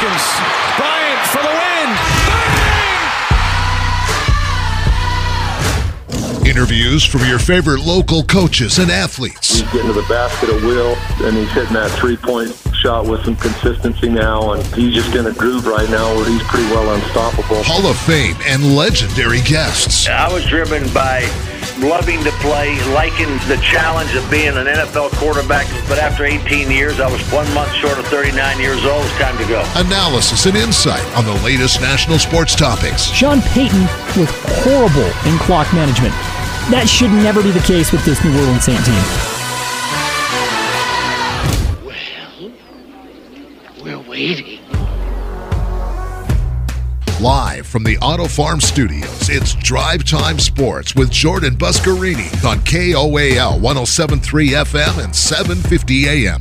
seconds. Bryant for the win. Bang! Interviews from your favorite local coaches and athletes. He's getting to the basket at will, and he's hitting that three-point shot with some consistency now, and he's just in a groove right now where he's pretty well unstoppable. Hall of Fame and legendary guests. I was driven by loving to play, liking the challenge of being an NFL quarterback, but after 18 years, I was 1 month short of 39 years old. It's time to go. Analysis and insight on the latest national sports topics. Sean Payton was horrible in clock management. That should never be the case with this New Orleans Saints team. We're waiting. Live from the Auto Farm Studios, it's Drive Time Sports with Jordan Buscarini on KOAL 107.3 FM and 750 AM.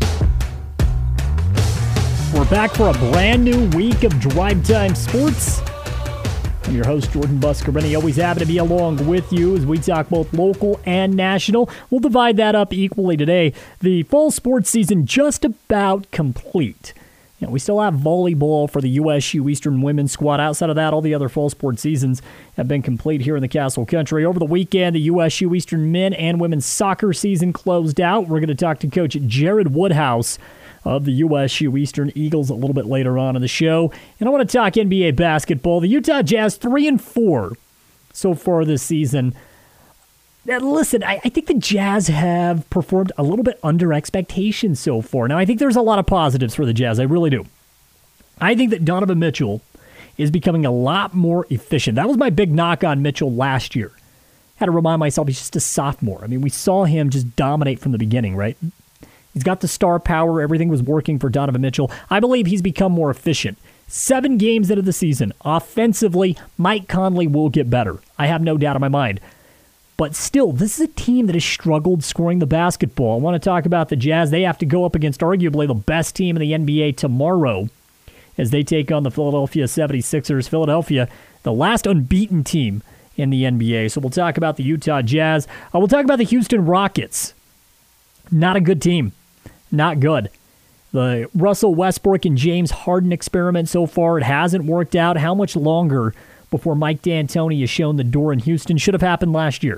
We're back for a brand new week of Drive Time Sports. I'm your host, Jordan Buscarini. Always happy to be along with you as we talk both local and national. We'll divide that up equally today. The fall sports season just about complete. You know, we still have volleyball for the USU Eastern women's squad. Outside of that, all the other fall sports seasons have been complete here in the Castle Country. Over the weekend, the USU Eastern men and women's soccer season closed out. We're going to talk to Coach Jared Woodhouse of the USU Eastern Eagles a little bit later on in the show. And I want to talk NBA basketball. The Utah Jazz 3-4 so far this season. Now, listen, I think the Jazz have performed a little bit under expectations so far. Now, I think there's a lot of positives for the Jazz. I really do. I think that Donovan Mitchell is becoming a lot more efficient. That was my big knock on Mitchell last year. Had to remind myself he's just a sophomore. I mean, we saw him just dominate from the beginning, right? He's got the star power. Everything was working for Donovan Mitchell. I believe he's become more efficient. 7 games into the season, offensively, Mike Conley will get better. I have no doubt in my mind. But still, this is a team that has struggled scoring the basketball. I want to talk about the Jazz. They have to go up against arguably the best team in the NBA tomorrow as they take on the Philadelphia 76ers. Philadelphia, the last unbeaten team in the NBA. So we'll talk about the Utah Jazz. We'll talk about the Houston Rockets. Not a good team. Not good. The Russell Westbrook and James Harden experiment so far, it hasn't worked out. How much longer before Mike D'Antoni has shown the door in Houston? Should have happened last year.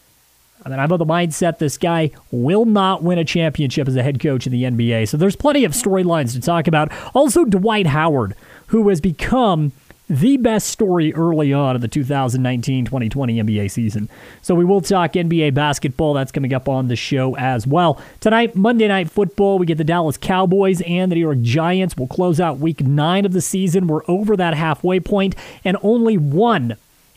I mean, I'm of the mindset this guy will not win a championship as a head coach in the NBA. So there's plenty of storylines to talk about. Also, Dwight Howard, who has become the best story early on in the 2019-2020 NBA season. So we will talk NBA basketball. That's coming up on the show as well. Tonight, Monday Night Football, we get the Dallas Cowboys and the New York Giants. We'll close out week 9 of the season. We're over that halfway point, and only one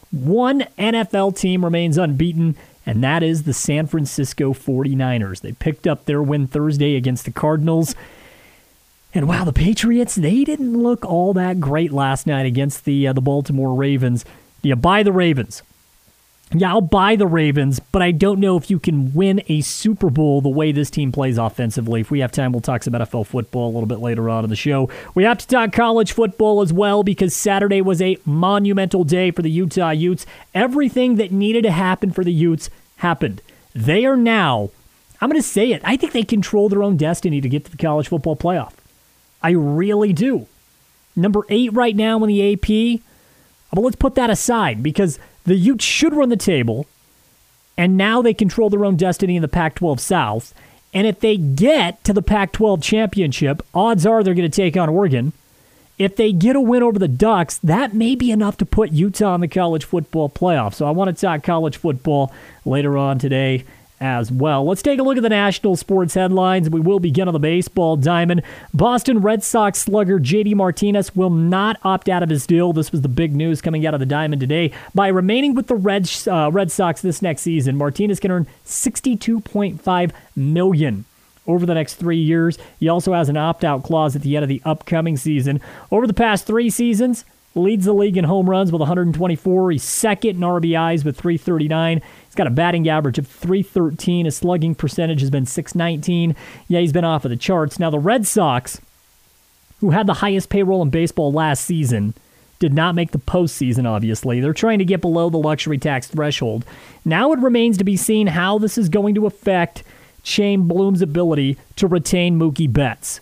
NFL team remains unbeaten, and that is the San Francisco 49ers. They picked up their win Thursday against the Cardinals. And wow, the Patriots, they didn't look all that great last night against the Baltimore Ravens. Do you buy the Ravens? Yeah, I'll buy the Ravens, but I don't know if you can win a Super Bowl the way this team plays offensively. If we have time, we'll talk some NFL football a little bit later on in the show. We have to talk college football as well because Saturday was a monumental day for the Utah Utes. Everything that needed to happen for the Utes happened. They are now, I'm going to say it, I think they control their own destiny to get to the college football playoff. I really do. Number 8 right now in the AP. But let's put that aside because the Utes should run the table, and now they control their own destiny in the Pac-12 South. And if they get to the Pac-12 championship, odds are they're going to take on Oregon. If they get a win over the Ducks, that may be enough to put Utah in the college football playoff. So I want to talk college football later on today as well. Let's take a look at the national sports headlines. We will begin on the baseball diamond. Boston Red Sox slugger J.D. Martinez will not opt out of his deal. This was the big news coming out of the diamond today. By remaining with the Red Sox this next season, Martinez can earn $62.5 million over the next 3 years. He also has an opt-out clause at the end of the upcoming season. Over the past 3 seasons, leads the league in home runs with 124. He's second in RBIs with 339. He's got a batting average of 313. His slugging percentage has been 619. Yeah, he's been off of the charts. Now, the Red Sox, who had the highest payroll in baseball last season, did not make the postseason, obviously. They're trying to get below the luxury tax threshold. Now it remains to be seen how this is going to affect Shane Bloom's ability to retain Mookie Betts.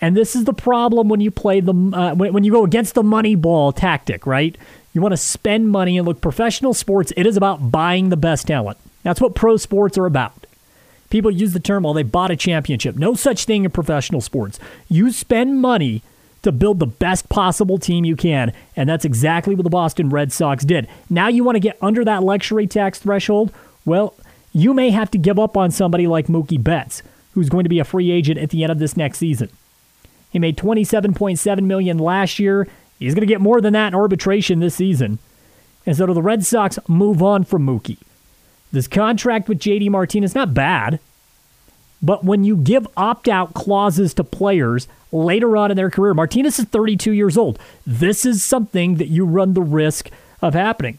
And this is the problem when you play when you go against the money ball tactic, right? You want to spend money, and look, professional sports, it is about buying the best talent. That's what pro sports are about. People use the term, well, they bought a championship. No such thing in professional sports. You spend money to build the best possible team you can, and that's exactly what the Boston Red Sox did. Now you want to get under that luxury tax threshold? Well, you may have to give up on somebody like Mookie Betts, who's going to be a free agent at the end of this next season. He made $27.7 million last year. He's going to get more than that in arbitration this season. And so do the Red Sox move on from Mookie. This contract with J.D. Martinez, not bad. But when you give opt-out clauses to players later on in their career, Martinez is 32 years old. This is something that you run the risk of happening.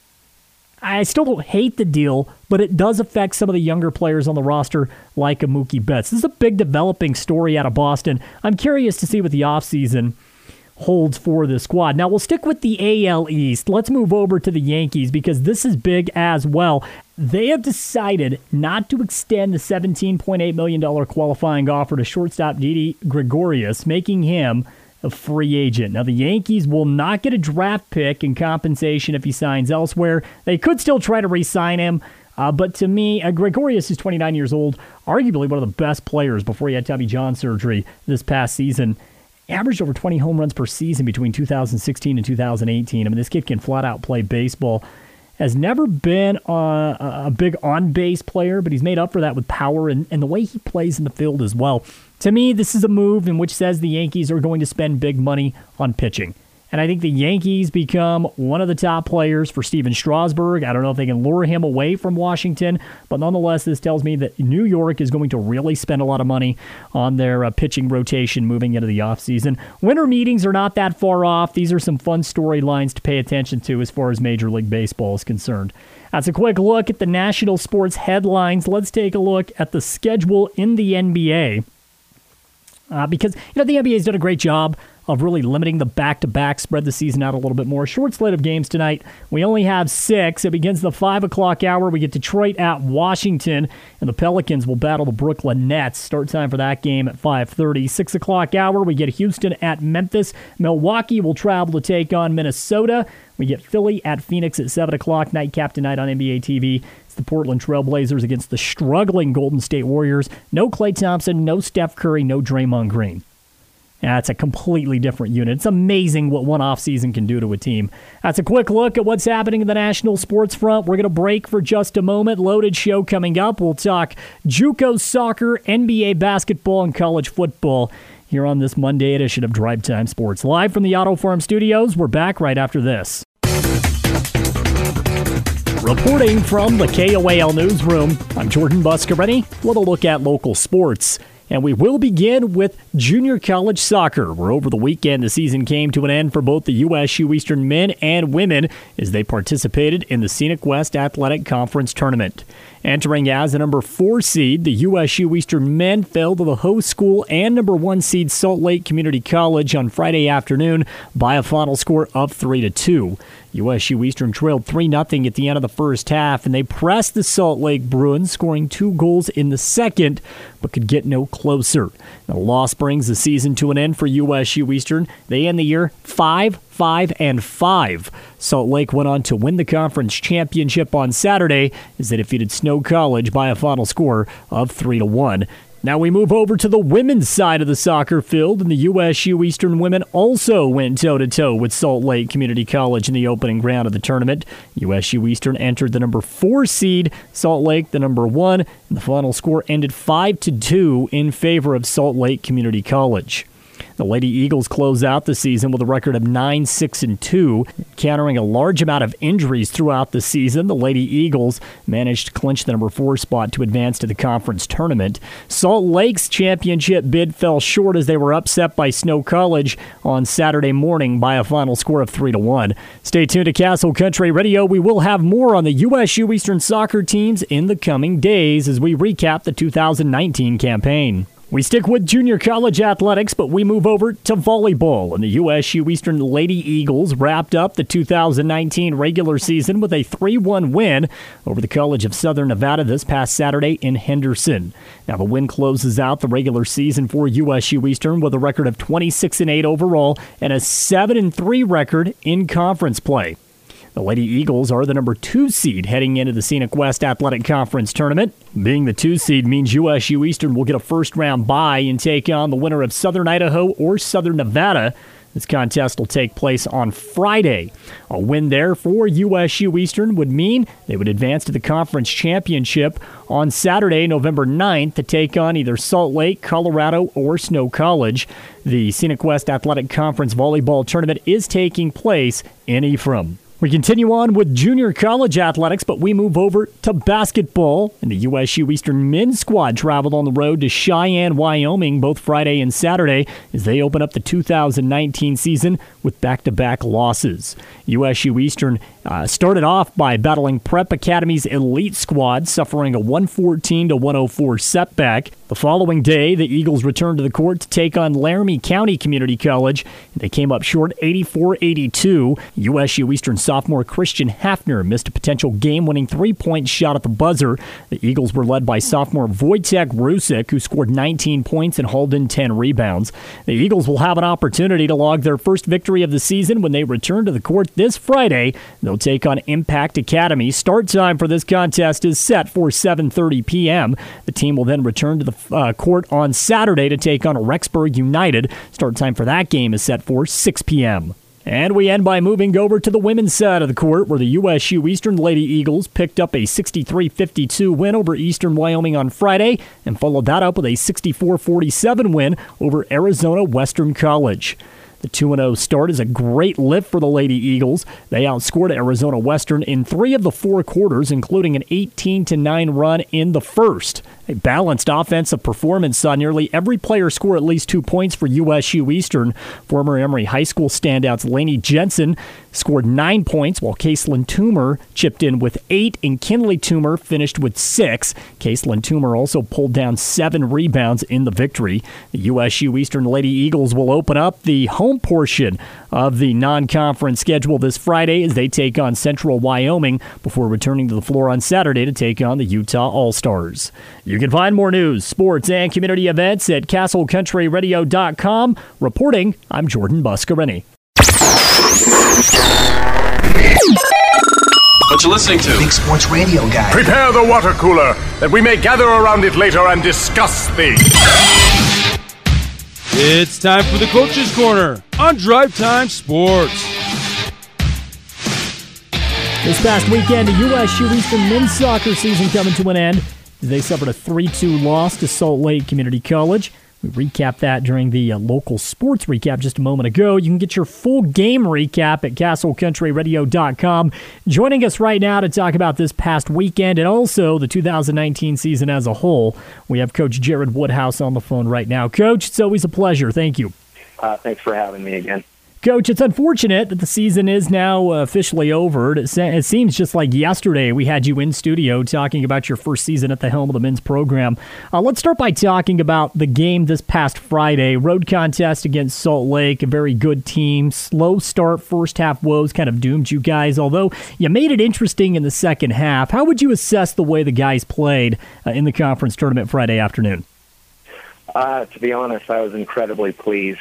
I still don't hate the deal, but it does affect some of the younger players on the roster like a Mookie Betts. This is a big developing story out of Boston. I'm curious to see what the offseason holds for the squad. Now, we'll stick with the AL East. Let's move over to the Yankees because this is big as well. They have decided not to extend the $17.8 million qualifying offer to shortstop Didi Gregorius, making him a free agent. Now, the Yankees will not get a draft pick in compensation if he signs elsewhere. They could still try to re-sign him, but to me, Gregorius is 29 years old, arguably one of the best players before he had Tommy John surgery this past season. Averaged over 20 home runs per season between 2016 and 2018. I mean, this kid can flat out play baseball. Has never been a big on-base player, but he's made up for that with power and the way he plays in the field as well. To me, this is a move in which says the Yankees are going to spend big money on pitching. And I think the Yankees become one of the top players for Steven Strasburg. I don't know if they can lure him away from Washington, but nonetheless, this tells me that New York is going to really spend a lot of money on their pitching rotation moving into the offseason. Winter meetings are not that far off. These are some fun storylines to pay attention to as far as Major League Baseball is concerned. That's a quick look at the national sports headlines. Let's take a look at the schedule in the NBA. Because the NBA has done a great job of really limiting the back-to-back, spread the season out a little bit more. Short slate of games tonight. We only have 6. It begins the 5 o'clock hour. We get Detroit at Washington, and the Pelicans will battle the Brooklyn Nets. Start time for that game at 5:30. 6 o'clock hour, we get Houston at Memphis. Milwaukee will travel to take on Minnesota. We get Philly at Phoenix at 7 o'clock. Nightcap tonight on NBA TV. It's the Portland Trail Blazers against the struggling Golden State Warriors. No Klay Thompson, no Steph Curry, no Draymond Green. That's a completely different unit. It's amazing what one offseason can do to a team. That's a quick look at what's happening in the national sports front. We're going to break for just a moment. Loaded show coming up. We'll talk JUCO soccer, NBA basketball, and college football here on this Monday edition of Drive Time Sports. Live from the Auto Farm Studios, we're back right after this. Reporting from the KOAL Newsroom, I'm Jordan Buscaretti with a look at local sports. And we will begin with junior college soccer, where over the weekend the season came to an end for both the USU Eastern men and women as they participated in the Scenic West Athletic Conference Tournament. Entering as the number 4 seed, the USU Eastern men fell to the host school and number 1 seed Salt Lake Community College on Friday afternoon by a final score of 3-2. USU Eastern trailed 3-0 at the end of the first half, and they pressed the Salt Lake Bruins, scoring 2 goals in the second, but could get no closer. The loss brings the season to an end for USU Eastern. They end the year 5-5-5. Salt Lake went on to win the conference championship on Saturday as they defeated Snow College by a final score of 3-1. Now we move over to the women's side of the soccer field, and the USU Eastern women also went toe-to-toe with Salt Lake Community College in the opening round of the tournament. USU Eastern entered the number 4 seed, Salt Lake the number 1, and the final score ended 5-2 in favor of Salt Lake Community College. The Lady Eagles close out the season with a record of 9-6-2. Countering a large amount of injuries throughout the season, the Lady Eagles managed to clinch the number 4 spot to advance to the conference tournament. Salt Lake's championship bid fell short as they were upset by Snow College on Saturday morning by a final score of 3-1. Stay tuned to Castle Country Radio. We will have more on the USU Eastern soccer teams in the coming days as we recap the 2019 campaign. We stick with junior college athletics, but we move over to volleyball. And the USU Eastern Lady Eagles wrapped up the 2019 regular season with a 3-1 win over the College of Southern Nevada this past Saturday in Henderson. Now, the win closes out the regular season for USU Eastern with a record of 26-8 overall and a 7-3 record in conference play. The Lady Eagles are the number 2 seed heading into the Scenic West Athletic Conference tournament. Being the 2 seed means USU Eastern will get a first-round bye and take on the winner of Southern Idaho or Southern Nevada. This contest will take place on Friday. A win there for USU Eastern would mean they would advance to the conference championship on Saturday, November 9th, to take on either Salt Lake, Colorado, or Snow College. The Scenic West Athletic Conference volleyball tournament is taking place in Ephraim. We continue on with junior college athletics, but we move over to basketball. And the USU Eastern men's squad traveled on the road to Cheyenne, Wyoming, both Friday and Saturday as they open up the 2019 season with back-to-back losses. USU Eastern started off by battling Prep Academy's elite squad, suffering a 114-104 setback. The following day, the Eagles returned to the court to take on Laramie County Community College. They came up short 84-82. USU Eastern sophomore Christian Hafner missed a potential game-winning three-point shot at the buzzer. The Eagles were led by sophomore Wojtek Rusik, who scored 19 points and hauled in 10 rebounds. The Eagles will have an opportunity to log their first victory of the season when they return to the court this Friday. They'll take on Impact Academy. Start time for this contest is set for 7:30 p.m. The team will then return to the court on Saturday to take on Rexburg United. Start time for that game is set for 6 p.m. And we end by moving over to the women's side of the court, where the USU Eastern Lady Eagles picked up a 63-52 win over Eastern Wyoming on Friday and followed that up with a 64-47 win over Arizona Western College. The 2-0 start is a great lift for the Lady Eagles. They outscored Arizona Western in 3 of the 4 quarters, including an 18-9 run in the first. A balanced offensive performance saw nearly every player score at least 2 points for USU Eastern. Former Emory High School standouts Lainey Jensen scored 9 points, while Caselyn Toomer chipped in with 8, and Kinley Toomer finished with 6. Caselyn Toomer also pulled down 7 rebounds in the victory. The USU Eastern Lady Eagles will open up the home portion of the non-conference schedule this Friday as they take on Central Wyoming before returning to the floor on Saturday to take on the Utah All-Stars. You can find more news, sports, and community events at CastleCountryRadio.com. Reporting, I'm Jordan Buscarini. What you listening to? Big Sports Radio Guy. Prepare the water cooler that we may gather around it later and discuss things. It's time for the Coach's Corner on Drive Time Sports. This past weekend, the USU Eastern men's soccer season coming to an end. They suffered a 3-2 loss to Salt Lake Community College. We recapped that during the local sports recap just a moment ago. You can get your full game recap at CastleCountryRadio.com. Joining us right now to talk about this past weekend and also the 2019 season as a whole, we have Coach Jared Woodhouse on the phone right now. Coach, it's always a pleasure. Thank you. Thanks for having me again. Coach, it's unfortunate that the season is now officially over. It seems just like yesterday we had you in studio talking about your first season at the helm of the men's program. Let's start by talking about the game this past Friday. Road contest against Salt Lake, a very good team. Slow start, first half woes kind of doomed you guys, although you made it interesting in the second half. How would you assess the way the guys played in the conference tournament Friday afternoon? To be honest, I was incredibly pleased.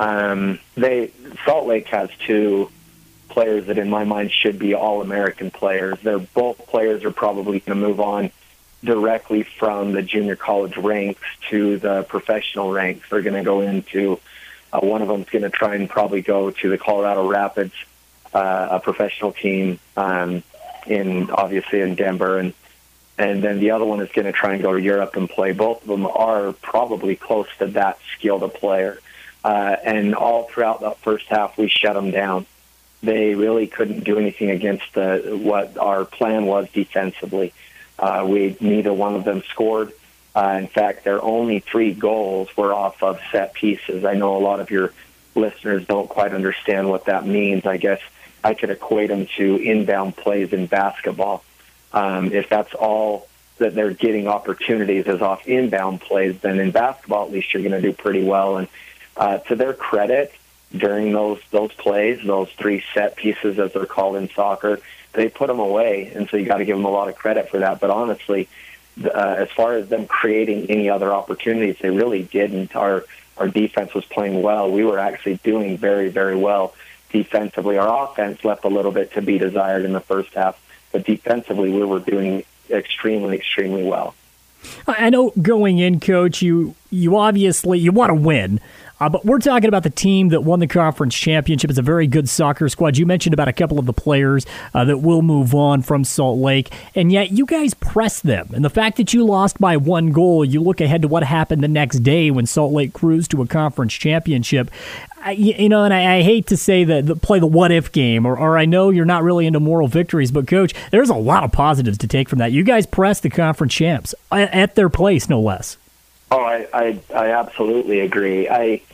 Salt Lake has 2 players that in my mind should be All-American players. Both players are probably going to move on directly from the junior college ranks to the professional ranks. They're going to go into, one of them is going to try and probably go to the Colorado Rapids, a professional team obviously in Denver, and then the other one is going to try and go to Europe and play. Both of them are probably close to that skilled a player. And all throughout the first half, we shut them down. They really couldn't do anything against what our plan was defensively. Neither one of them scored. In fact, their only 3 goals were off of set pieces. I know a lot of your listeners don't quite understand what that means. I guess I could equate them to inbound plays in basketball. If that's all that they're getting opportunities as off inbound plays, then in basketball at least you're going to do pretty well. And to their credit, during those plays, those 3 set pieces as they're called in soccer, they put them away, and so you got to give them a lot of credit for that. But honestly, as far as them creating any other opportunities, they really didn't. Our defense was playing well. We were actually doing very, very well defensively. Our offense left a little bit to be desired in the first half, but defensively we were doing extremely, extremely well. I know going in, Coach, you obviously you want to win. But we're talking about the team that won the conference championship. It's a very good soccer squad. You mentioned about a couple of the players that will move on from Salt Lake, and yet you guys pressed them. And the fact that you lost by 1 goal, you look ahead to what happened the next day when Salt Lake cruised to a conference championship. And I hate to say that play the what-if game, or I know you're not really into moral victories, but, Coach, there's a lot of positives to take from that. You guys pressed the conference champs at their place, no less. Oh, I absolutely agree.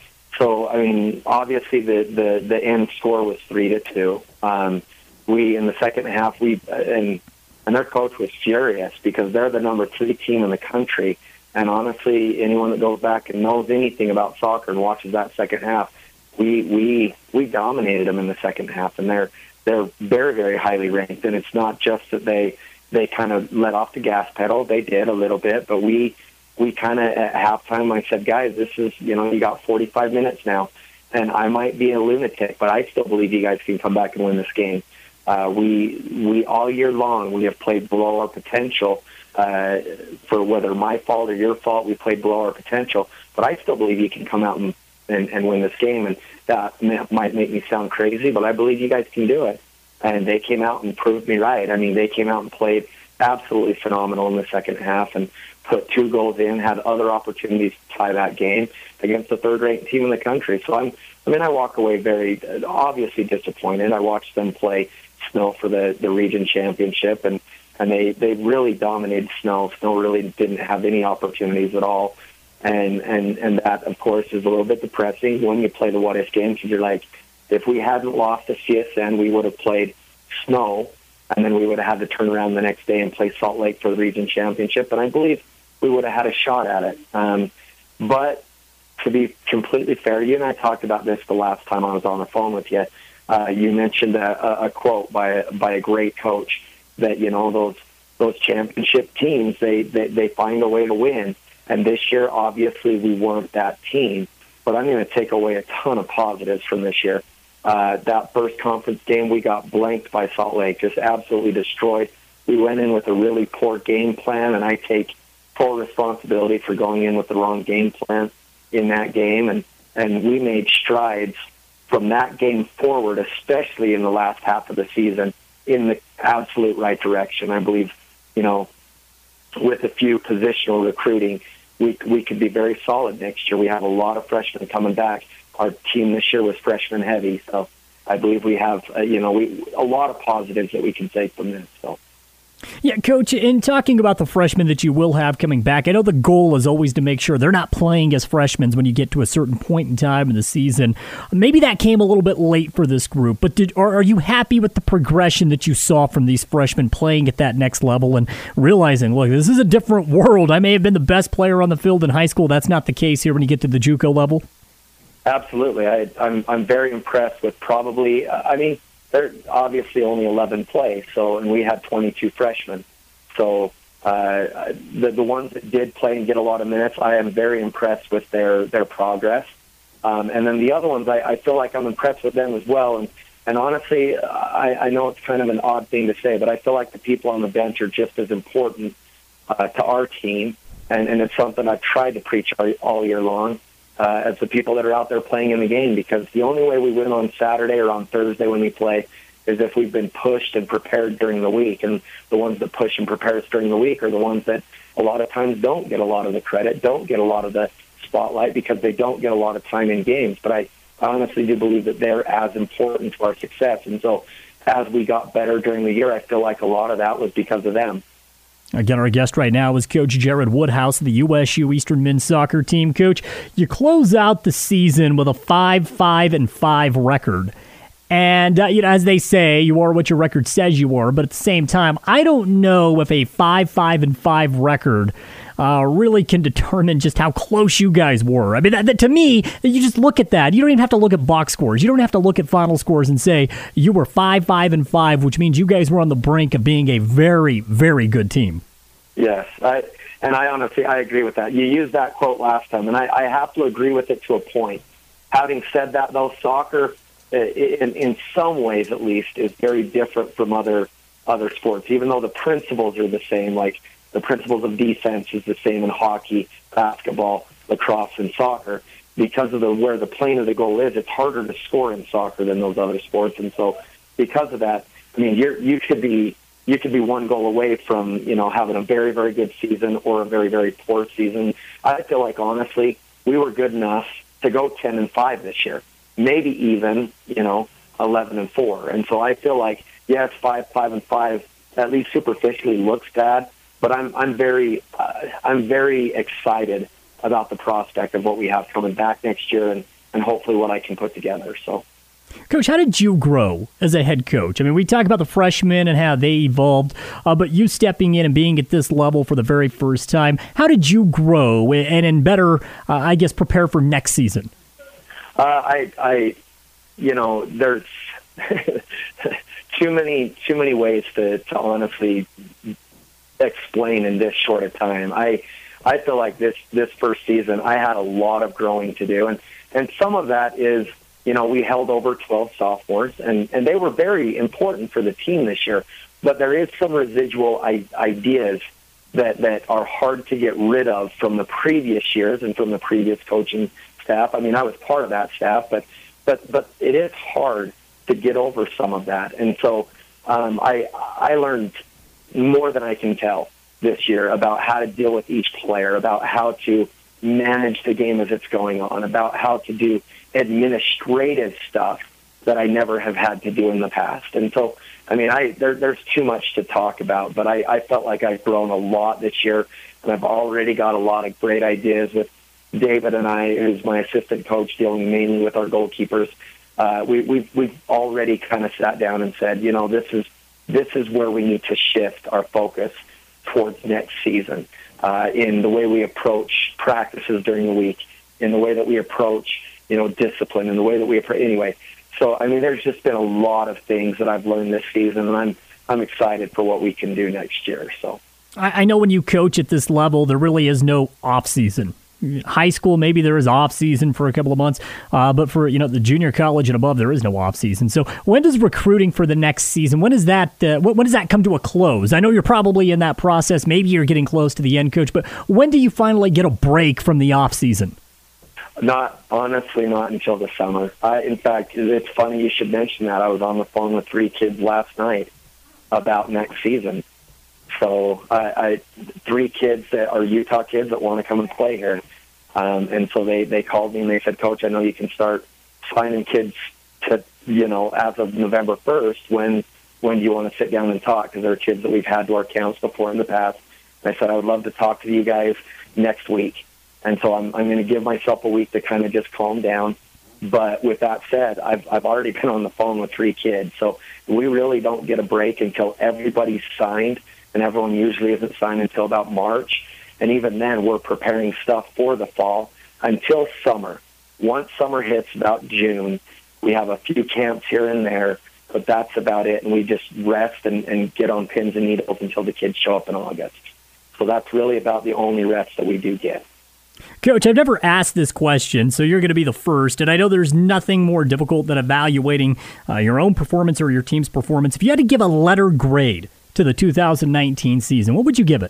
Obviously the end score was 3-2. We in the second half and their coach was furious because they're the number 3 team in the country. And honestly, anyone that goes back and knows anything about soccer and watches that second half, we dominated them in the second half, and they're very, very highly ranked. And it's not just that they kind of let off the gas pedal. They did a little bit, but we kind of at halftime, I said, guys, this is, you got 45 minutes now, and I might be a lunatic, but I still believe you guys can come back and win this game. We all year long, we have played below our potential, for whether my fault or your fault, we played below our potential, but I still believe you can come out and win this game, and that might make me sound crazy, but I believe you guys can do it. And they came out and proved me right. I mean, they came out and played absolutely phenomenal in the second half and put 2 goals in, had other opportunities to tie that game against the 3rd-ranked team in the country. So I walk away very obviously disappointed. I watched them play Snow for the region championship, and they really dominated Snow. Snow really didn't have any opportunities at all, and that, of course, is a little bit depressing when you play the what-if game, because you're like, if we hadn't lost to CSN, we would have played Snow, and then we would have had to turn around the next day and play Salt Lake for the region championship, and I believe we would have had a shot at it. But to be completely fair, you and I talked about this the last time I was on the phone with you. You mentioned a quote by a great coach that, those championship teams, they find a way to win. And this year, obviously, we weren't that team. But I'm going to take away a ton of positives from this year. That first conference game, we got blanked by Salt Lake, just absolutely destroyed. We went in with a really poor game plan, and I take full responsibility for going in with the wrong game plan in that game. And we made strides from that game forward, especially in the last half of the season, in the absolute right direction. I believe, with a few positional recruiting, we could be very solid next year. We have a lot of freshmen coming back. Our team this year was freshman heavy, so I believe we have a lot of positives that we can take from this. So. Yeah, Coach, in talking about the freshmen that you will have coming back, I know the goal is always to make sure they're not playing as freshmen when you get to a certain point in time in the season. Maybe that came a little bit late for this group, but are you happy with the progression that you saw from these freshmen playing at that next level and realizing, look, this is a different world. I may have been the best player on the field in high school. That's not the case here when you get to the JUCO level. Absolutely. I'm very impressed with probably, they're obviously only 11 play, and we had 22 freshmen. So the ones that did play and get a lot of minutes, I am very impressed with their progress. And then the other ones, I feel like I'm impressed with them as well. And honestly, I know it's kind of an odd thing to say, but I feel like the people on the bench are just as important to our team. And it's something I've tried to preach all year long. As the people that are out there playing in the game, because the only way we win on Saturday or on Thursday when we play is if we've been pushed and prepared during the week. And the ones that push and prepare us during the week are the ones that a lot of times don't get a lot of the credit, don't get a lot of the spotlight because they don't get a lot of time in games. But I honestly do believe that they're as important to our success. And so as we got better during the year, I feel like a lot of that was because of them. Again, our guest right now is Coach Jared Woodhouse of the USU Eastern men's soccer team. Coach, you close out the season with a 5-5-5 record. And, as they say, you are what your record says you are. But at the same time, I don't know if a 5-5-5 record really can determine just how close you guys were. I mean, to me, you just look at that. You don't even have to look at box scores. You don't have to look at final scores and say you were 5-5-5, which means you guys were on the brink of being a very, very good team. Yes, I honestly, I agree with that. You used that quote last time, and I have to agree with it to a point. Having said that, though, soccer, in some ways at least, is very different from other sports, even though the principles are the same. Like the principles of defense is the same in hockey, basketball, lacrosse, and soccer. Because of where the plane of the goal is, it's harder to score in soccer than those other sports. And so because of that, I mean, you could be one goal away from, having a very, very good season or a very, very poor season. I feel like, honestly, we were good enough to go 10-5 this year, maybe even, 11-4. And so I feel like, yes, 5-5-5, at least superficially looks bad, but I'm very excited about the prospect of what we have coming back next year and hopefully what I can put together. So. Coach, how did you grow as a head coach? I mean, we talk about the freshmen and how they evolved, but you stepping in and being at this level for the very first time, how did you grow and better, prepare for next season? There's too many ways to honestly explain in this short a time. I feel like this first season, I had a lot of growing to do, and some of that is, we held over 12 sophomores, and they were very important for the team this year. But there is some residual ideas that are hard to get rid of from the previous years and from the previous coaching staff. I mean, I was part of that staff, but it is hard to get over some of that. And so I learned more than I can tell this year about how to deal with each player, about how to manage the game as it's going on, about how to do administrative stuff that I never have had to do in the past. And so, I mean, there's too much to talk about, but I felt like I've grown a lot this year, and I've already got a lot of great ideas with David and I, who's my assistant coach, dealing mainly with our goalkeepers. We've already kind of sat down and said, this is where we need to shift our focus towards next season, in the way we approach practices during the week, in the way that we approach, discipline, in the way that we approach. Anyway, so I mean, there's just been a lot of things that I've learned this season, and I'm excited for what we can do next year. So I know when you coach at this level, there really is no off season. High school, maybe there is off season for a couple of months, but for the junior college and above, there is no off season. So when does recruiting for the next season? When does that come to a close? I know you're probably in that process. Maybe you're getting close to the end, Coach. But when do you finally get a break from the off season? Not until the summer. In fact, it's funny you should mention that. I was on the phone with 3 kids last night about next season. So I 3 kids that are Utah kids that want to come and play here. And so they called me and they said, Coach, I know you can start signing kids to, as of November 1st. When do you want to sit down and talk? Because they're kids that we've had to our camps before in the past. And I said, I would love to talk to you guys next week. And so I'm going to give myself a week to kind of just calm down. But with that said, I've already been on the phone with 3 kids. So we really don't get a break until everybody's signed. And everyone usually isn't signed until about March. And even then, we're preparing stuff for the fall until summer. Once summer hits about June, we have a few camps here and there, but that's about it. And we just rest and get on pins and needles until the kids show up in August. So that's really about the only rest that we do get. Coach, I've never asked this question, so you're going to be the first. And I know there's nothing more difficult than evaluating your own performance or your team's performance. If you had to give a letter grade to the 2019 season, what would you give it?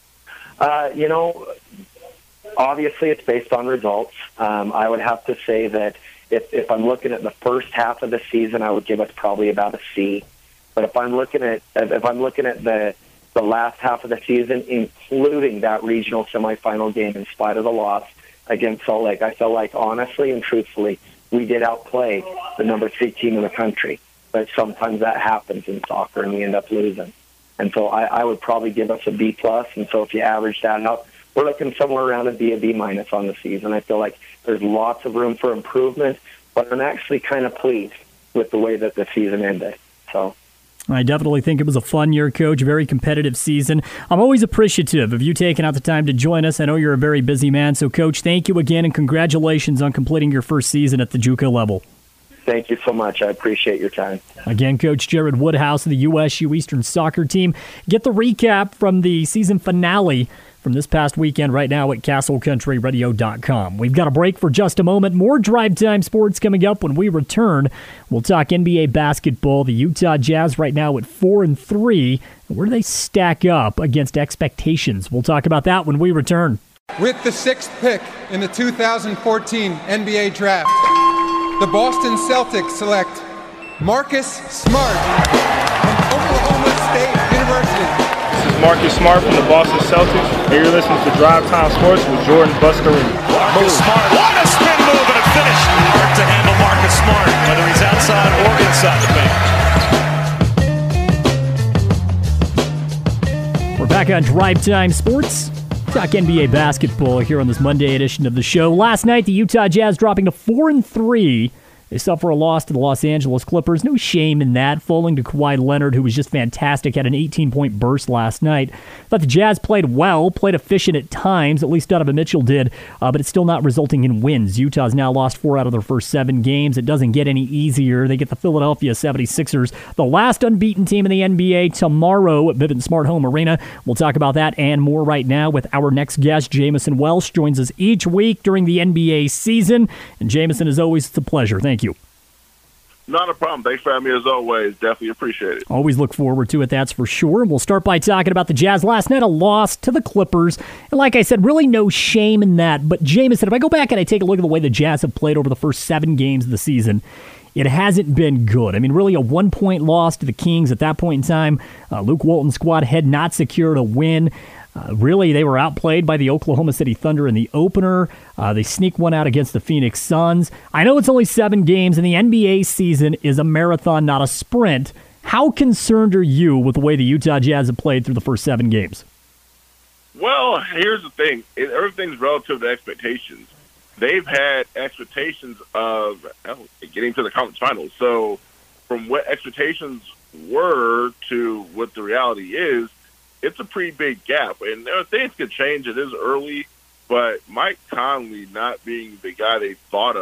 Obviously it's based on results. I would have to say that if I'm looking at the first half of the season, I would give us probably about a C. But if I'm looking at the last half of the season, including that regional semifinal game in spite of the loss against Salt Lake, I felt like honestly and truthfully we did outplay the number 3 team in the country. But sometimes that happens in soccer and we end up losing. And so I would probably give us a B+. And so if you average that out, we're looking somewhere around a B on the season. I feel like there's lots of room for improvement, but I'm actually kind of pleased with the way that the season ended. So I definitely think it was a fun year, Coach, very competitive season. I'm always appreciative of you taking out the time to join us. I know you're a very busy man, so Coach, thank you again, and congratulations on completing your first season at the JUCO level. Thank you so much. I appreciate your time. Again, Coach Jared Woodhouse of the USU Eastern soccer team. Get the recap from the season finale from this past weekend right now at CastleCountryRadio.com. We've got a break for just a moment. More Drive Time Sports coming up. When we return, we'll talk NBA basketball. The Utah Jazz right now at 4-3. Where do they stack up against expectations? We'll talk about that when we return. With the 6th pick in the 2014 NBA Draft, the Boston Celtics select Marcus Smart from Oklahoma State University. This is Marcus Smart from the Boston Celtics, and you're listening to Drive Time Sports with Jordan Buscarini. Marcus Smart, what a spin move and a finish. Hard to handle Marcus Smart, whether he's outside or inside the paint. We're back on Drive Time Sports. Talk NBA basketball here on this Monday edition of the show. Last night, the Utah Jazz dropping to 4-3. They suffer a loss to the Los Angeles Clippers. No shame in that. Falling to Kawhi Leonard, who was just fantastic, had an 18-point burst last night. Thought the Jazz played well, played efficient at times, at least Donovan Mitchell did, but it's still not resulting in wins. Utah's now lost 4 out of their first 7 games. It doesn't get any easier. They get the Philadelphia 76ers, the last unbeaten team in the NBA, tomorrow at Vivint Smart Home Arena. We'll talk about that and more right now with our next guest. Jamison Welsh joins us each week during the NBA season. And Jamison, as always, it's a pleasure. Thank you. Not a problem. Thanks for having me as always. Definitely appreciate it. Always look forward to it, that's for sure. We'll start by talking about the Jazz. Last night, a loss to the Clippers. And like I said, really no shame in that. But Jamison, if I go back and I take a look at the way the Jazz have played over the first 7 games of the season, it hasn't been good. I mean, really a 1-point loss to the Kings at that point in time. Luke Walton's squad had not secured a win. Really, they were outplayed by the Oklahoma City Thunder in the opener. They sneak one out against the Phoenix Suns. I know it's only 7 games, and the NBA season is a marathon, not a sprint. How concerned are you with the way the Utah Jazz have played through the first 7 games? Well, here's the thing. Everything's relative to expectations. They've had expectations of getting to the conference finals. So from what expectations were to what the reality is, it's a pretty big gap, and things could change. It is early, but Mike Conley not being the guy they thought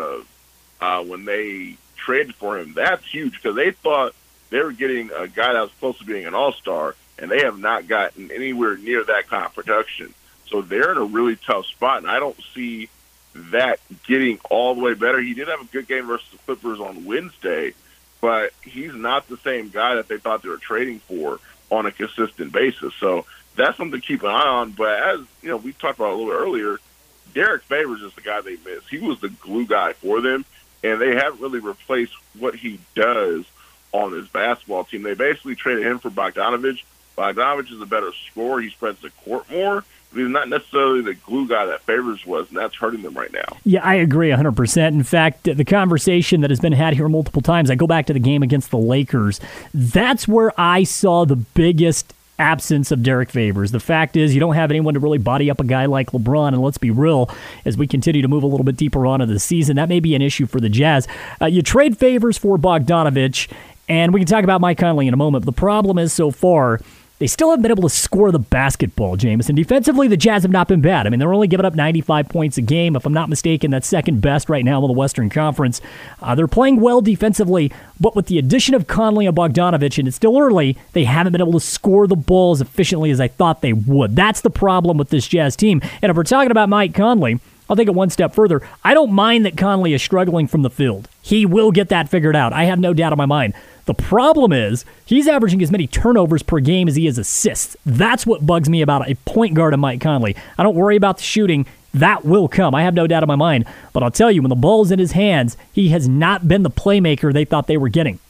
of when they traded for him, that's huge because they thought they were getting a guy that was close to being an all-star, and they have not gotten anywhere near that kind of production. So they're in a really tough spot, and I don't see that getting all the way better. He did have a good game versus the Clippers on Wednesday, but he's not the same guy that they thought they were trading for on a consistent basis. So that's something to keep an eye on. But as you know, we talked about a little bit earlier, Derek Favors is the guy they missed. He was the glue guy for them, and they haven't really replaced what he does on this basketball team. They basically traded him for Bogdanovich. Bogdanovich is a better scorer. He spreads the court more, but he's not necessarily the glue guy that Favors was, and that's hurting them right now. Yeah, I agree 100%. In fact, the conversation that has been had here multiple times, I go back to the game against the Lakers. That's where I saw the biggest absence of Derek Favors. The fact is, you don't have anyone to really body up a guy like LeBron, and let's be real, as we continue to move a little bit deeper on into the season, that may be an issue for the Jazz. You trade Favors for Bogdanovich, and we can talk about Mike Conley in a moment, but the problem is so far, they still haven't been able to score the basketball, Jamison. Defensively, the Jazz have not been bad. I mean, they're only giving up 95 points a game. If I'm not mistaken, that's second best right now in the Western Conference. They're playing well defensively, but with the addition of Conley and Bogdanovich, and it's still early, they haven't been able to score the ball as efficiently as I thought they would. That's the problem with this Jazz team. And if we're talking about Mike Conley, I'll take it one step further. I don't mind that Conley is struggling from the field. He will get that figured out. I have no doubt in my mind. The problem is he's averaging as many turnovers per game as he is assists. That's what bugs me about a point guard of Mike Conley. I don't worry about the shooting. That will come. I have no doubt in my mind. But I'll tell you, when the ball's in his hands, he has not been the playmaker they thought they were getting.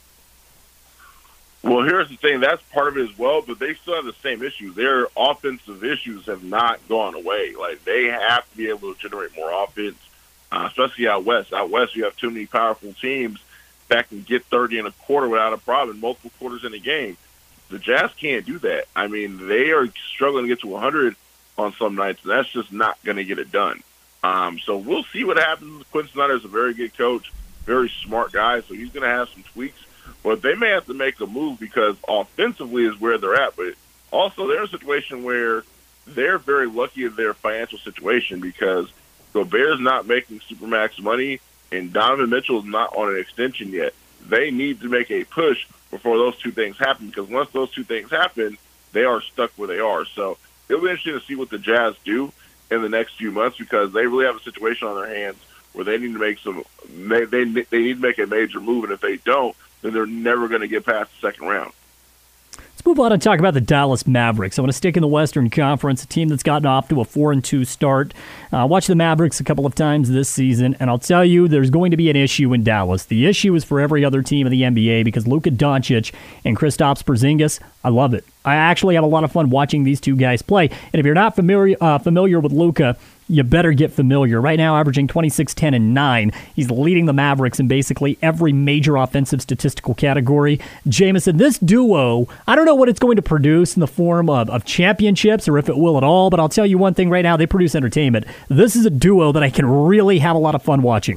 Well, here's the thing. That's part of it as well, but they still have the same issues. Their offensive issues have not gone away. Like, they have to be able to generate more offense, especially out west. Out west, you have too many powerful teams that can get 30 in a quarter without a problem, multiple quarters in a game. The Jazz can't do that. I mean, they are struggling to get to 100 on some nights, and that's just not going to get it done. So we'll see what happens. Quinn Snyder is a very good coach. very smart guy, so he's going to have some tweaks. But they may have to make a move because offensively is where they're at. But also they're in a situation where they're very lucky in their financial situation because Gobert's not making Supermax money and Donovan Mitchell is not on an extension yet. They need to make a push before those two things happen because once those two things happen, they are stuck where they are. So it'll be interesting to see what the Jazz do in the next few months because they really have a situation on their hands where they need to make they need to make a major move, and if they don't, then they're never going to get past the second round. Let's move on and talk about the Dallas Mavericks. I want to stick in the Western Conference, a team that's gotten off to a 4-2 start. Watched the Mavericks a couple of times this season, and I'll tell you, there's going to be an issue in Dallas. The issue is for every other team in the NBA because Luka Doncic and Kristaps Porzingis, I love it. I actually have a lot of fun watching these two guys play. And if you're not familiar with Luka, you better get familiar. Right now, averaging 26, 10, and 9. He's leading the Mavericks in basically every major offensive statistical category. Jamison, this duo, I don't know what it's going to produce in the form of championships or if it will at all, but I'll tell you one thing right now, they produce entertainment. This is a duo that I can really have a lot of fun watching.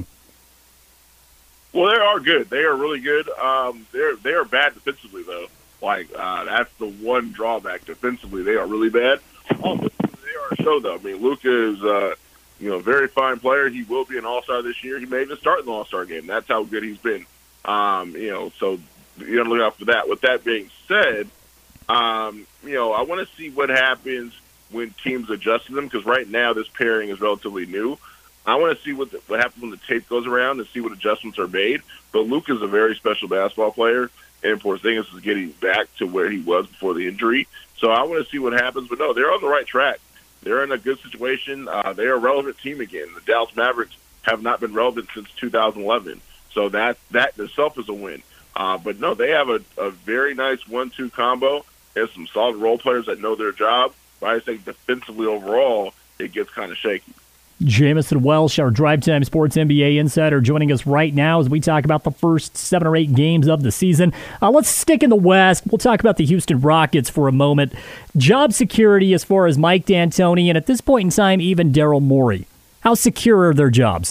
Well, they are good. They are really good. They are bad defensively, though. That's the one drawback. Defensively, they are really bad. Offensively, they are a show, though. I mean, Luka is a very fine player. He will be an All-Star this year. He may even start in the All-Star game. That's how good he's been. So you got to look out for that. With that being said, I want to see what happens when teams adjust to them because right now this pairing is relatively new. I want to see what happens when the tape goes around and see what adjustments are made. But Luka is a very special basketball player, and Porzingis is getting back to where he was before the injury. So I want to see what happens. But no, they're on the right track. They're in a good situation. They're a relevant team again. The Dallas Mavericks have not been relevant since 2011. So that itself is a win. But no, they have a very nice 1-2 combo. There's some solid role players that know their job. But I think defensively overall, it gets kind of shaky. Jamison Welsh, our Drive Time Sports NBA insider, joining us right now as we talk about the first 7 or 8 games of the season. Let's stick in the West. We'll talk about the Houston Rockets for a moment. Job security as far as Mike D'Antoni, and at this point in time, even Daryl Morey. How secure are their jobs?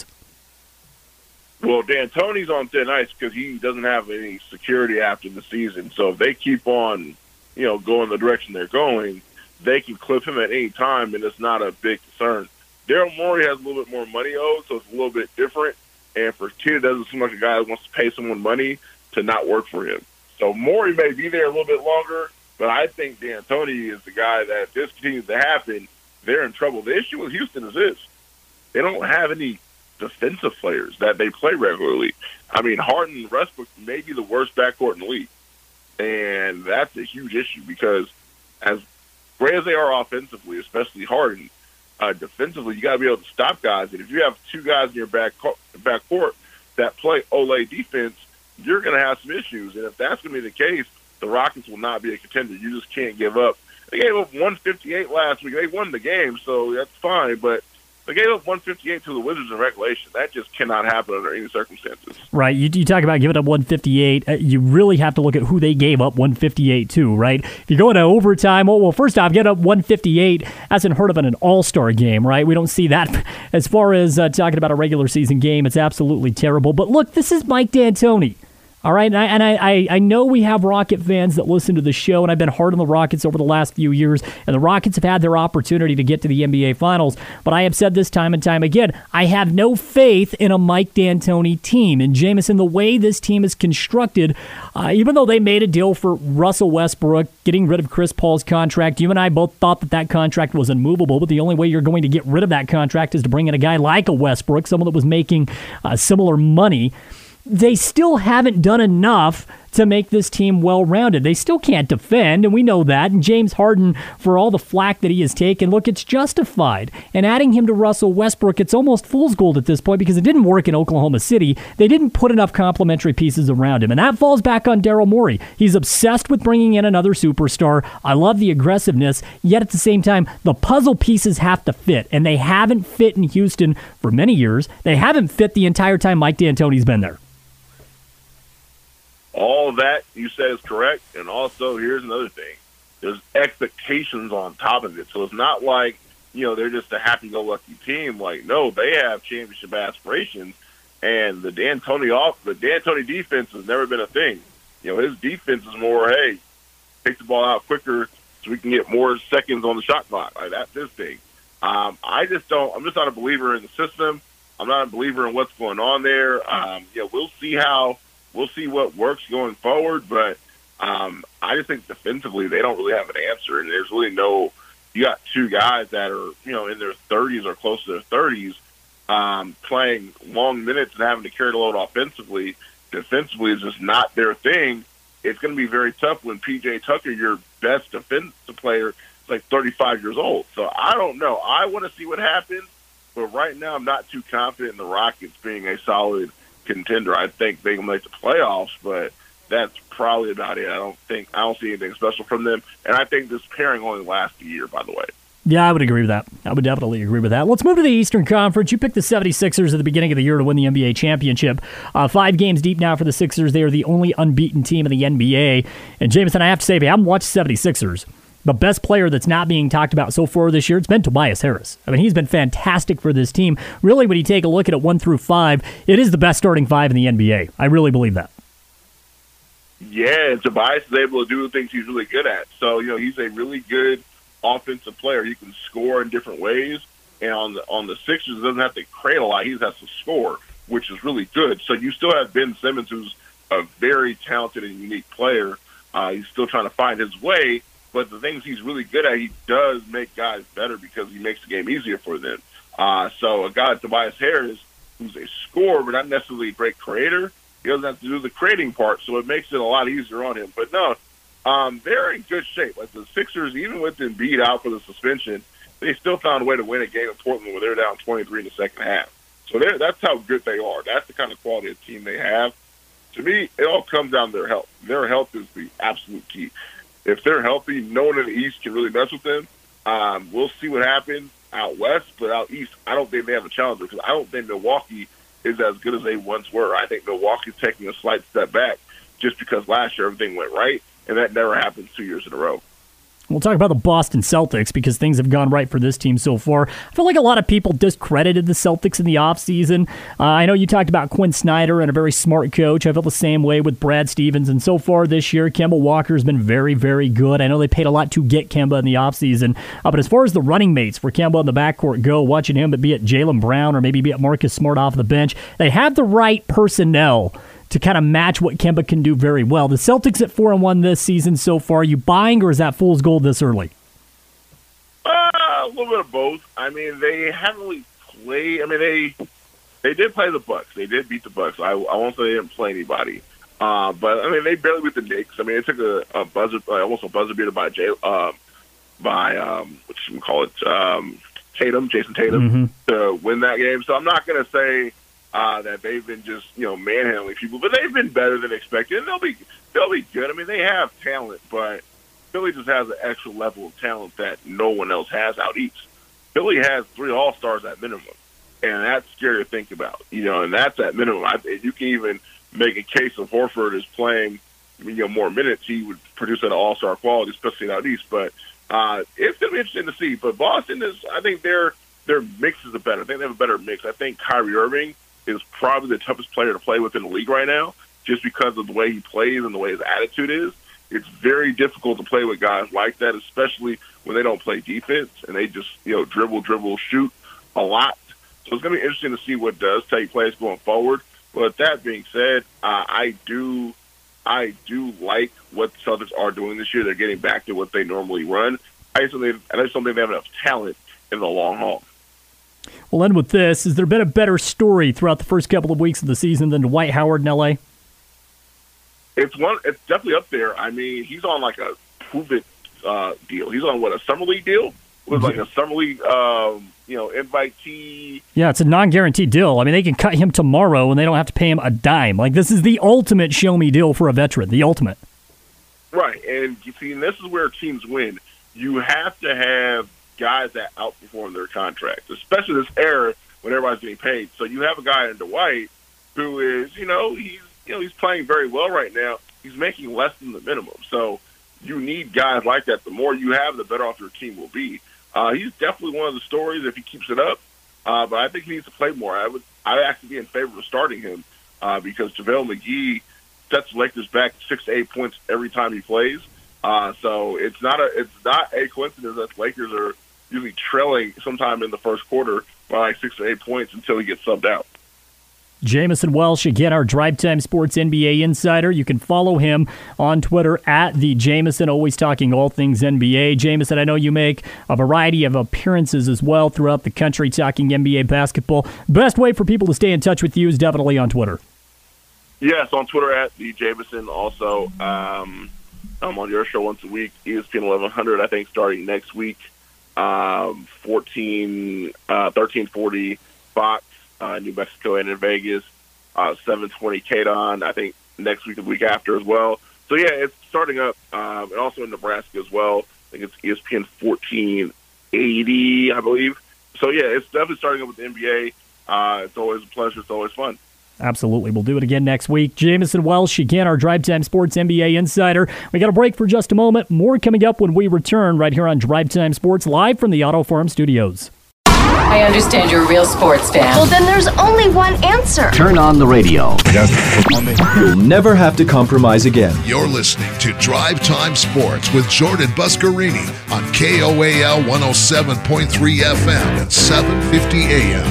Well, D'Antoni's on thin ice because he doesn't have any security after the season. So if they keep on, going the direction they're going, they can clip him at any time, and it's not a big concern. Daryl Morey has a little bit more money owed, so it's a little bit different. And for Kidd, it doesn't seem like a guy that wants to pay someone money to not work for him. So Morey may be there a little bit longer, but I think D'Antoni is the guy that if this continues to happen, they're in trouble. The issue with Houston is this. They don't have any defensive players that they play regularly. I mean, Harden and Westbrook may be the worst backcourt in the league. And that's a huge issue because as great as they are offensively, especially Harden, defensively, you got to be able to stop guys. And if you have 2 guys in your backcourt that play Olé defense, you're going to have some issues. And if that's going to be the case, the Rockets will not be a contender. You just can't give up. They gave up 158 last week. They won the game, so that's fine. But they gave up 158 to the Wizards in regulation. That just cannot happen under any circumstances. Right. You talk about giving up 158. You really have to look at who they gave up 158 to, right? If you go into overtime, well, first off, get up 158. That's unheard of in an all-star game, right? We don't see that. As far as talking about a regular season game, it's absolutely terrible. But look, this is Mike D'Antoni. All right, and I know we have Rocket fans that listen to the show, and I've been hard on the Rockets over the last few years, and the Rockets have had their opportunity to get to the NBA Finals, but I have said this time and time again, I have no faith in a Mike D'Antoni team. And Jamison, the way this team is constructed, even though they made a deal for Russell Westbrook, getting rid of Chris Paul's contract, you and I both thought that contract was unmovable, but the only way you're going to get rid of that contract is to bring in a guy like a Westbrook, someone that was making similar money. They still haven't done enough to make this team well-rounded. They still can't defend, and we know that. And James Harden, for all the flack that he has taken, look, it's justified. And adding him to Russell Westbrook, it's almost fool's gold at this point because it didn't work in Oklahoma City. They didn't put enough complementary pieces around him, and that falls back on Daryl Morey. He's obsessed with bringing in another superstar. I love the aggressiveness, yet at the same time, the puzzle pieces have to fit, and they haven't fit in Houston for many years. They haven't fit the entire time Mike D'Antoni's been there. All that you said is correct, and also here's another thing. There's expectations on top of it. So it's not like, they're just a happy-go-lucky team. Like, no, they have championship aspirations, And the D'Antoni defense has never been a thing. His defense is more, hey, take the ball out quicker so we can get more seconds on the shot clock. Like, that's his thing. I'm just not a believer in the system. I'm not a believer in what's going on there. We'll see what works going forward, but I just think defensively they don't really have an answer, and there's really you got two guys that are, in their 30s or close to their 30s, playing long minutes and having to carry the load offensively. Defensively is just not their thing. It's going to be very tough when P.J. Tucker, your best defensive player, is like 35 years old. So I don't know. I want to see what happens, but right now I'm not too confident in the Rockets being a solid contender. I think they can make the playoffs, but that's probably about it. I don't see anything special from them, and I think this pairing only lasts a year, by the way. Yeah, I would agree with that. I would definitely agree with that. Let's move to the Eastern Conference. You picked the 76ers at the beginning of the year to win the NBA championship. 5 games deep now for the Sixers. They are the only unbeaten team in the NBA. And Jameson, I have to say, if you haven't watched 76ers, the best player that's not being talked about so far this year, it's been Tobias Harris. I mean, he's been fantastic for this team. Really, when you take a look at it 1 through 5, it is the best starting 5 in the NBA. I really believe that. Yeah, and Tobias is able to do the things he's really good at. So, he's a really good offensive player. He can score in different ways, and on the Sixers, doesn't have to create a lot. He just has to score, which is really good. So you still have Ben Simmons, who's a very talented and unique player. He's still trying to find his way, but the things he's really good at, he does make guys better because he makes the game easier for them. So a guy like Tobias Harris, who's a scorer but not necessarily a great creator, he doesn't have to do the creating part, so it makes it a lot easier on him. But no, they're in good shape. Like the Sixers, even with Embiid out for the suspension, they still found a way to win a game in Portland where they're down 23 in the second half. So that's how good they are. That's the kind of quality of team they have. To me, it all comes down to their health. Their health is the absolute key. If they're healthy, no one in the East can really mess with them. We'll see what happens out West, but out East, I don't think they have a challenger because I don't think Milwaukee is as good as they once were. I think Milwaukee's taking a slight step back just because last year everything went right, and that never happened 2 years in a row. We'll talk about the Boston Celtics because things have gone right for this team so far. I feel like a lot of people discredited the Celtics in the offseason. I know you talked about Quinn Snyder and a very smart coach. I feel the same way with Brad Stevens. And so far this year, Kemba Walker has been very, very good. I know they paid a lot to get Kemba in the offseason. But as far as the running mates for Kemba in the backcourt go, watching him, be it Jaylen Brown or maybe be it Marcus Smart off the bench, they have the right personnel to kind of match what Kemba can do very well. The Celtics at 4-1 this season so far. Are you buying, or is that fool's gold this early? A little bit of both. I mean, they haven't really played. I mean, they did play the Bucks. They did beat the Bucks. I won't say they didn't play anybody. But I mean, they barely beat the Knicks. I mean, it took a buzzer, almost a buzzer beater by Jason Tatum, to win that game. So I'm not going to say that they've been just manhandling people, but they've been better than expected, and they'll be good. I mean, they have talent, but Philly just has an extra level of talent that no one else has out east. Philly has 3 All-Stars at minimum, and that's scary to think about. And that's at minimum. You can even make a case of Horford is playing more minutes, he would produce at an All-Star quality, especially out east. But it's going to be interesting to see. But Boston I think their mix is better. I think they have a better mix. I think Kyrie Irving is probably the toughest player to play with in the league right now, just because of the way he plays and the way his attitude is. It's very difficult to play with guys like that, especially when they don't play defense and they just dribble, shoot a lot. So it's going to be interesting to see what does take place going forward. But that being said, I do like what the Celtics are doing this year. They're getting back to what they normally run. I just don't think they have enough talent in the long haul. We'll end with this. Has there been a better story throughout the first couple of weeks of the season than Dwight Howard in L.A.? It's definitely up there. I mean, he's on like a prove-it deal. He's on, a summer league deal? It was like a summer league, invitee. Yeah, it's a non-guaranteed deal. I mean, they can cut him tomorrow, and they don't have to pay him a dime. Like, this is the ultimate show-me deal for a veteran, the ultimate. Right, and you see, and this is where teams win. You have to have guys that outperform their contracts, especially this era when everybody's getting paid. So you have a guy in Dwight who is, he's playing very well right now. He's making less than the minimum. So you need guys like that. The more you have, the better off your team will be. He's definitely one of the stories if he keeps it up. But I think he needs to play more. I'd actually be in favor of starting him because JaVale McGee sets the Lakers back 6 to 8 points every time he plays. So it's not a coincidence that the Lakers are usually trailing sometime in the first quarter by like 6 to 8 points until he gets subbed out. Jamison Welsh, again, our Drive Time Sports NBA insider. You can follow him on Twitter at the Jamison, always talking all things NBA. Jamison, I know you make a variety of appearances as well throughout the country talking NBA basketball. Best way for people to stay in touch with you is definitely on Twitter. Yes, on Twitter at the Jamison. Also, I'm on your show once a week, ESPN 1100, I think, starting next week. 1340 Fox. New Mexico and in Vegas, 720 KDON, I think next week, the week after as well. So, yeah, it's starting up, and also in Nebraska as well. I think it's ESPN 1480, I believe. So, yeah, it's definitely starting up with the NBA. It's always a pleasure. It's always fun. Absolutely. We'll do it again next week. Jamison Welsh, again, our Drive Time Sports NBA insider. We got a break for just a moment. More coming up when we return right here on Drive Time Sports, live from the Auto Farm Studios. I understand you're a real sports fan. Well, then there's only one answer. Turn on the radio. You'll never have to compromise again. You're listening to Drive Time Sports with Jordan Buscarini on KOAL 107.3 FM and 750 AM.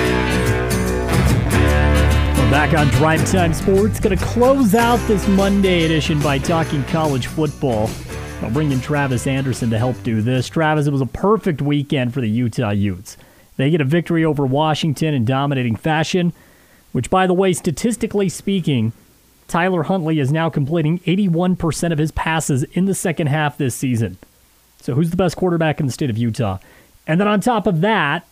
We're back on Drive Time Sports. Going to close out this Monday edition by talking college football. I'll bring in Travis Anderson to help do this. Travis, it was a perfect weekend for the Utah Utes. They get a victory over Washington in dominating fashion, which, by the way, statistically speaking, Tyler Huntley is now completing 81% of his passes in the second half this season. So who's the best quarterback in the state of Utah? And then on top of that,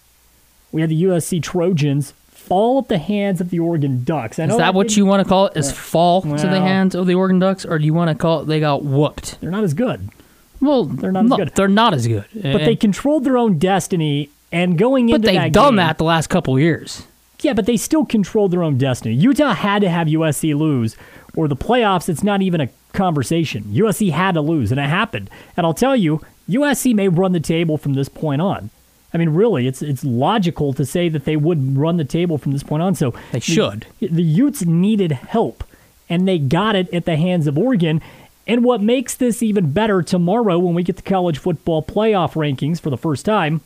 we had the USC Trojans fall at the hands of the Oregon Ducks. Is that what you want to call it? Is fall to the hands of the Oregon Ducks? Or do you want to call it they got whooped? They're not as good. Well, they're not as good. They're not as good. But they controlled their own destiny, and going into that game... But they've done that the last couple of years. Yeah, but they still controlled their own destiny. Utah had to have USC lose, or the playoffs, it's not even a conversation. USC had to lose, and it happened. And I'll tell you, USC may run the table from this point on. I mean, really, it's logical to say that they would run the table from this point on. So they should. The Utes needed help, and they got it at the hands of Oregon. And what makes this even better tomorrow when we get the college football playoff rankings for the first time,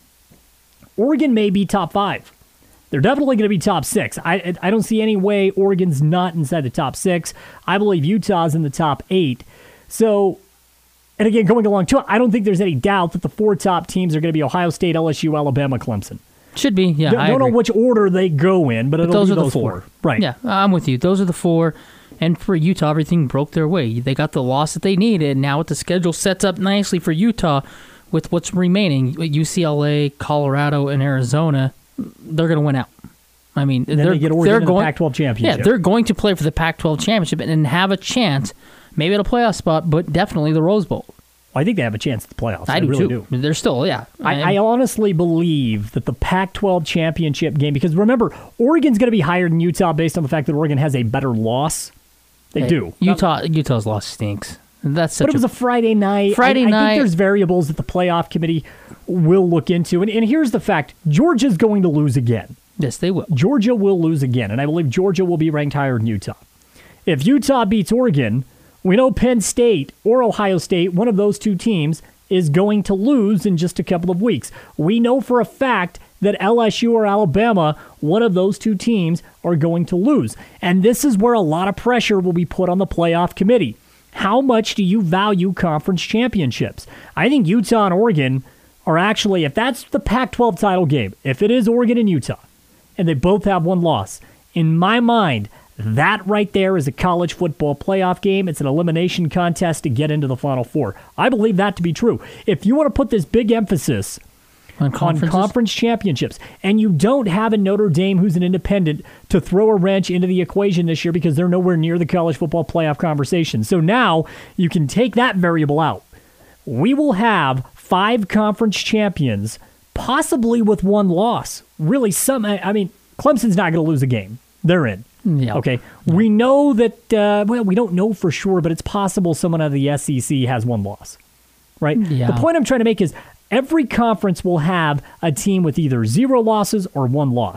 Oregon may be top 5. They're definitely going to be top 6. I don't see any way Oregon's not inside the top 6. I believe Utah's in the top 8. So... And again, going along too, I don't think there's any doubt that the 4 top teams are going to be Ohio State, LSU, Alabama, Clemson. Should be, yeah. I don't know which order they go in, but it'll be those 4. Right. Yeah, I'm with you. Those are the 4. And for Utah, everything broke their way. They got the loss that they needed. Now with the schedule sets up nicely for Utah with what's remaining, UCLA, Colorado, and Arizona, they're going to win out. I mean, they're going to the Pac-12 championship. Yeah, they're going to play for the Pac-12 championship and have a chance. Maybe at a playoff spot, but definitely the Rose Bowl. I think they have a chance at the playoffs. I really do. They're still, yeah. I honestly believe that the Pac-12 championship game, because remember, Oregon's going to be higher than Utah based on the fact that Oregon has a better loss. They do. Utah's loss stinks. But it was a Friday night. I think there's variables that the playoff committee will look into. And here's the fact. Georgia's going to lose again. Yes, they will. Georgia will lose again, and I believe Georgia will be ranked higher than Utah. If Utah beats Oregon... We know Penn State or Ohio State, one of those 2 teams, is going to lose in just a couple of weeks. We know for a fact that LSU or Alabama, one of those 2 teams, are going to lose. And this is where a lot of pressure will be put on the playoff committee. How much do you value conference championships? I think Utah and Oregon are actually, if that's the Pac-12 title game, if it is Oregon and Utah, and they both have 1 loss, in my mind, that right there is a college football playoff game. It's an elimination contest to get into the Final Four. I believe that to be true. If you want to put this big emphasis on conference championships, and you don't have a Notre Dame who's an independent to throw a wrench into the equation this year because they're nowhere near the college football playoff conversation. So now you can take that variable out. We will have 5 conference champions, possibly with 1 loss. Really, Clemson's not going to lose a game. They're in. Yeah. Okay. We know that, we don't know for sure, but it's possible someone out of the SEC has 1 loss, right? Yeah. The point I'm trying to make is every conference will have a team with either 0 losses or 1 loss.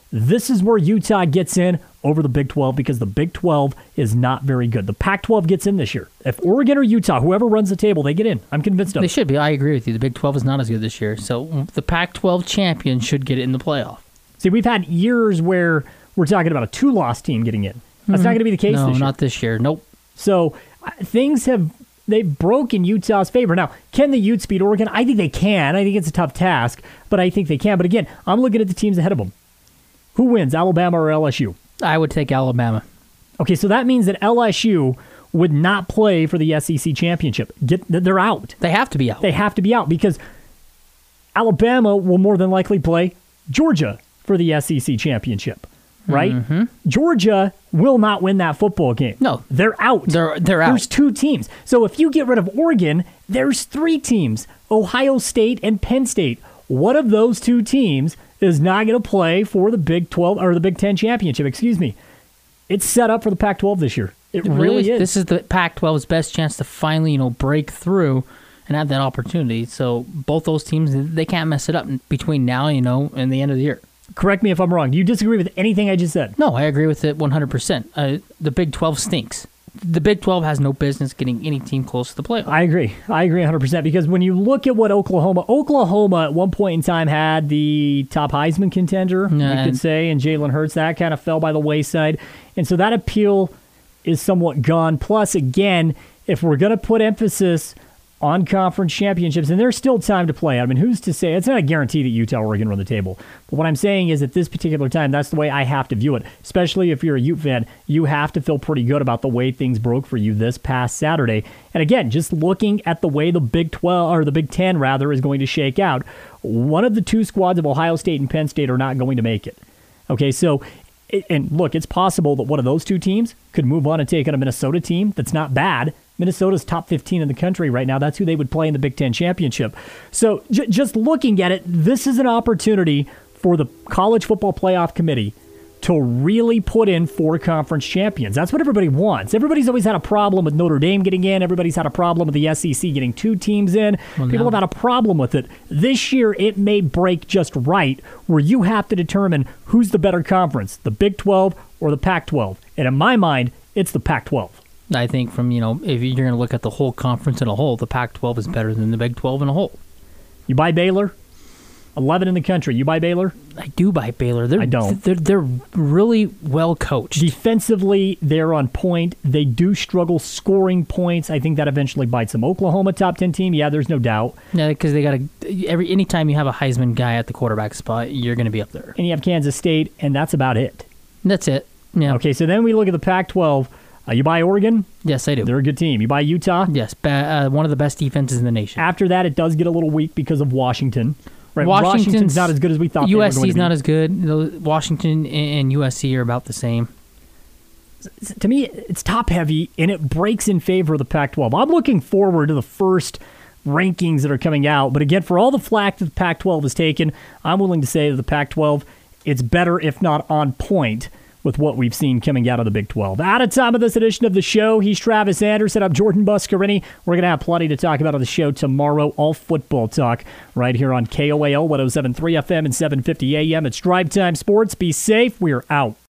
This is where Utah gets in over the Big 12 because the Big 12 is not very good. The Pac-12 gets in this year. If Oregon or Utah, whoever runs the table, they get in. I'm convinced of it. They should be. I agree with you. The Big 12 is not as good this year. So the Pac-12 champion should get in the playoff. See, we've had years where we're talking about a 2-loss team getting in. That's not going to be the case this year. No, not this year. Nope. So they've broken Utah's favor. Now, can the Utes beat Oregon? I think they can. I think it's a tough task, but I think they can. But again, I'm looking at the teams ahead of them. Who wins, Alabama or LSU? I would take Alabama. Okay, so that means that LSU would not play for the SEC championship. They're out. They have to be out. They have to be out because Alabama will more than likely play Georgia for the SEC championship, right? Mm-hmm. Georgia will not win that football game. No. They're out. They're out. There's 2 teams. So if you get rid of Oregon, there's 3 teams, Ohio State and Penn State. One of those 2 teams is not going to play for the Big 12 or the Big 10 championship, It's set up for the Pac-12 this year. It really is. This is the Pac-12's best chance to finally, break through and have that opportunity. So both those teams, they can't mess it up between now, and the end of the year. Correct me if I'm wrong. Do you disagree with anything I just said? No, I agree with it 100%. The Big 12 stinks. The Big 12 has no business getting any team close to the playoff. I agree 100% because when you look at what Oklahoma at one point in time had the top Heisman contender, you could say, and Jalen Hurts, that kind of fell by the wayside. And so that appeal is somewhat gone. Plus, again, if we're going to put emphasis on conference championships, and there's still time to play. I mean, who's to say? It's not a guarantee that Utah or Oregon run the table. But what I'm saying is at this particular time, that's the way I have to view it. Especially if you're a Ute fan, you have to feel pretty good about the way things broke for you this past Saturday. And again, just looking at the way the Big 12 or the Big 10 rather is going to shake out, one of the 2 squads of Ohio State and Penn State are not going to make it. Okay, so and look, it's possible that one of those 2 teams could move on and take on a Minnesota team that's not bad. Minnesota's top 15 in the country right now. That's who they would play in the Big Ten championship. So just looking at it, this is an opportunity for the College Football Playoff Committee to really put in 4 conference champions. That's what everybody wants. Everybody's always had a problem with Notre Dame getting in. Everybody's had a problem with the SEC getting 2 teams in. People have had a problem with it. This year, it may break just right where you have to determine who's the better conference, the Big 12 or the Pac-12. And in my mind, it's the Pac-12. I think from, if you're going to look at the whole conference in a whole, the Pac-12 is better than the Big 12 in a whole. You buy Baylor? 11 in the country. You buy Baylor? I do buy Baylor. I don't. They're really well coached. Defensively, they're on point. They do struggle scoring points. I think that eventually bites them. Oklahoma, top 10 team? Yeah, there's no doubt. Yeah, because they got anytime you have a Heisman guy at the quarterback spot, you're going to be up there. And you have Kansas State, and that's about it. That's it. Yeah. Okay, so then we look at the Pac-12. You buy Oregon? Yes, I do. They're a good team. You buy Utah? Yes, one of the best defenses in the nation. After that, it does get a little weak because of Washington. Right? Washington's not as good as we thought. USC's not as good. Washington and USC are about the same. To me, it's top-heavy, and it breaks in favor of the Pac-12. I'm looking forward to the first rankings that are coming out. But again, for all the flack that the Pac-12 has taken, I'm willing to say that the Pac-12, it's better, if not on point, with what we've seen coming out of the Big 12. Out of time of this edition of the show, he's Travis Anderson. I'm Jordan Buscarini. We're going to have plenty to talk about on the show tomorrow. All football talk right here on KOAL 107.3 FM and 750 AM. It's Drive Time Sports. Be safe. We're out.